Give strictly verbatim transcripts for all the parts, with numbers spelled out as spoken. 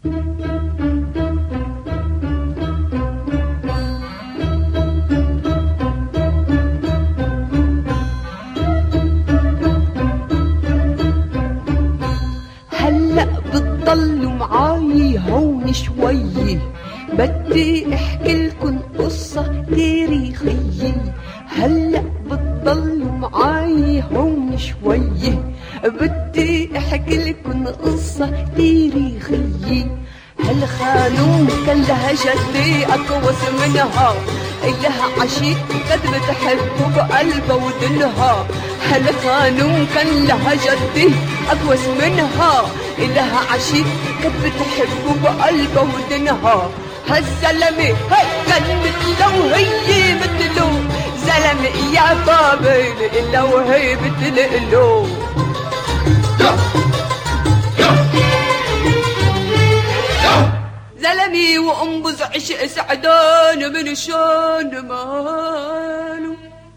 هلأ بتضلوا معاي هون شوي، بدي احكي لكن قصة تاريخية. هلأ بتضلوا معاي هون شوي، بدي احكي لكن قصة تاريخية. هالخانوم كان لها جدي أقوس منها، إلها عشيق قد بتحبه بقلبها ودنها. هالخانوم كان لها جدي أقوس منها، إلها عشيق قد بتحبه بقلبها ودنها. هالزلمة هاي كان مثله وهي مثله، زلمة يا بابي إلا وهي مثله. زلمي وانبز عشق سعدان من شان ماله،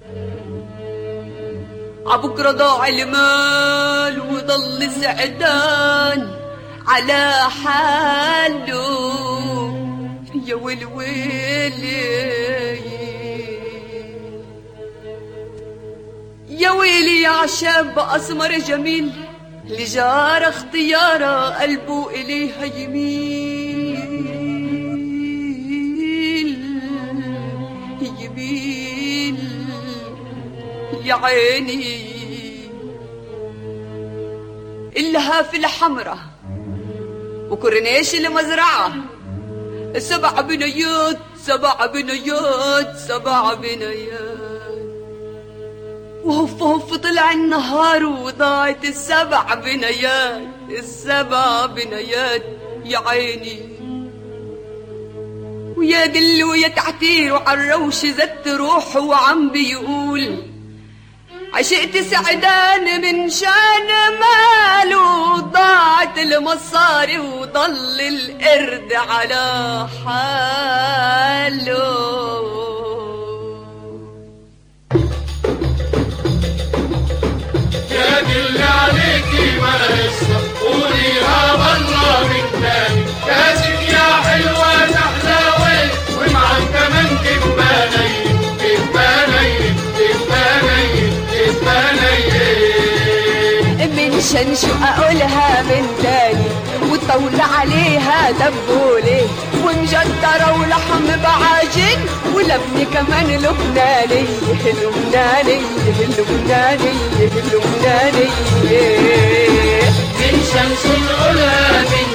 عبكرة ضاع المال وضل سعدان على حاله. يا ويلي ويلي يا ويلي يا عشاب أسمر جميل، لجار اختياره قلبه إليها يميل يميل. يا عيني إلها في الحمرة وكورنيش المزرعة، سبع بنيات سبع بنيات سبع بنيات. وهف هف طلع النهار وضاعت السبع بنيات السبع بنيات. يا عيني ويا دل ويا تعتير وعالروش زت روحه وعم بيقول عشقت سعدان من شان ماله. ضاعت المصاري وضل القرد على حاله. يا دل عليكي ما لسه قوليها بالله من تاني. كاسك يا حلوة تحلاوي ومعاك كمان كباني كباني كباني كباني. من شان شو اقولها من تاني، وطول عليها دبولي ومجدرة ولحم بعاجن ولبني كمان لبناني لبناني لبناني لبناني. من شمس العلا